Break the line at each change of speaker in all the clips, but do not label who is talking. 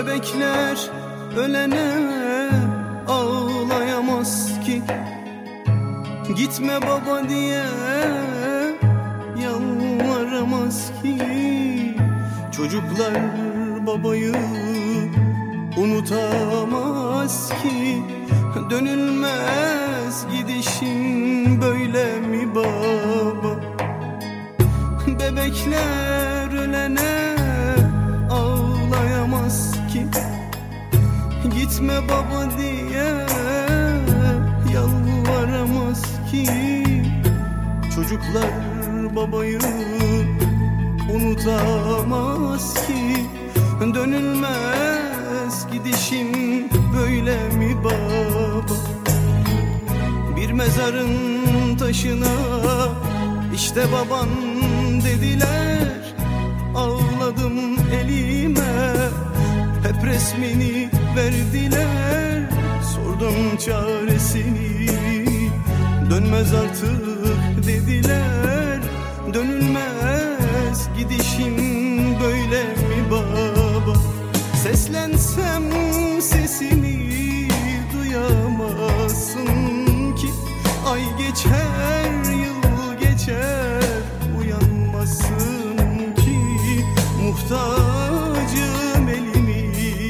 Bebekler ölene ağlayamaz ki, gitme baba diye yalvaramaz ki. Çocuklar babayı unutamaz ki, dönülmez gidişin böyle mi baba? Bebekler ölene ağlayamaz ki, gitme baba diye yalvaramaz ki. Çocuklar babayı unutamaz ki, dönülmez gidişin böyle mi baba? Bir mezarın taşına işte baban dediler, ağladım elime, hep resmini verdiler. Sordum çaresini, dönmez artık dediler. Dönülmez gidişin böyle mi baba? Seslensem sesimi duyamazsın ki, ay geçer yıl geçer uyanmasın ki. Muhtacım elimi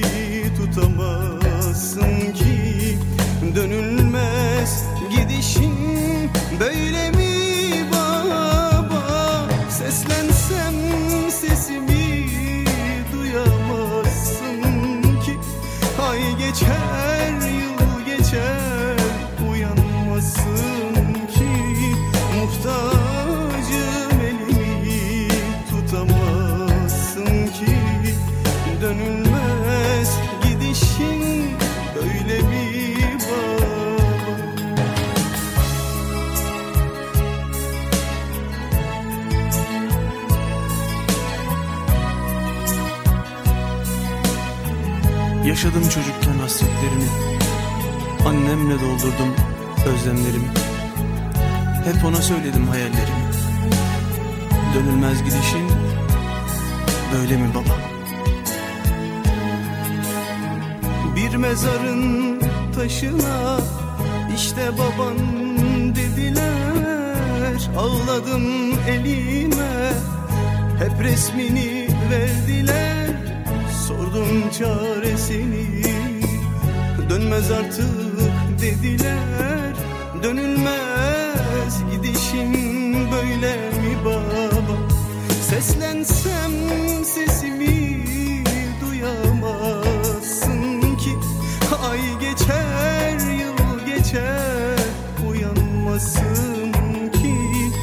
tutamazsın ki, dönülmez gidişin böyle mi baba? Seslensem sesimi duyamazsın ki, ay geçer yıl geçer uyanmasın ki. Muhtacım elimi tutamazsın ki, dönülmez gidişin böyle mi baba?
Yaşadım çocukken hasretlerini, annemle doldurdum özlemlerimi. Hep ona söyledim hayallerimi. Dönülmez gidişin böyle mi baba?
Bir mezarın taşına işte baban dediler, ağladım elime, hep resmini verdiler. Sordum çaresini, dönmez artık dediler. Dönülmez gidişin böyle mi baba? Seslensem sesimi duyamazsın ki, ay geçer yıl geçer uyanmasın ki.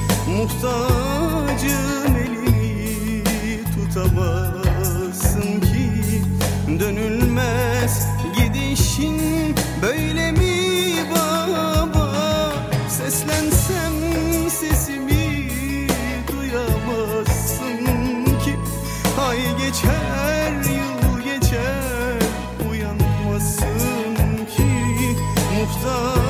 Muhtacım elimi tutamazsın ki, dönülmez gidişin böyle mi baba? Seslensem sesimi duyamazsın ki, ay geçer yıl geçer uyanmasın ki. Muhtaç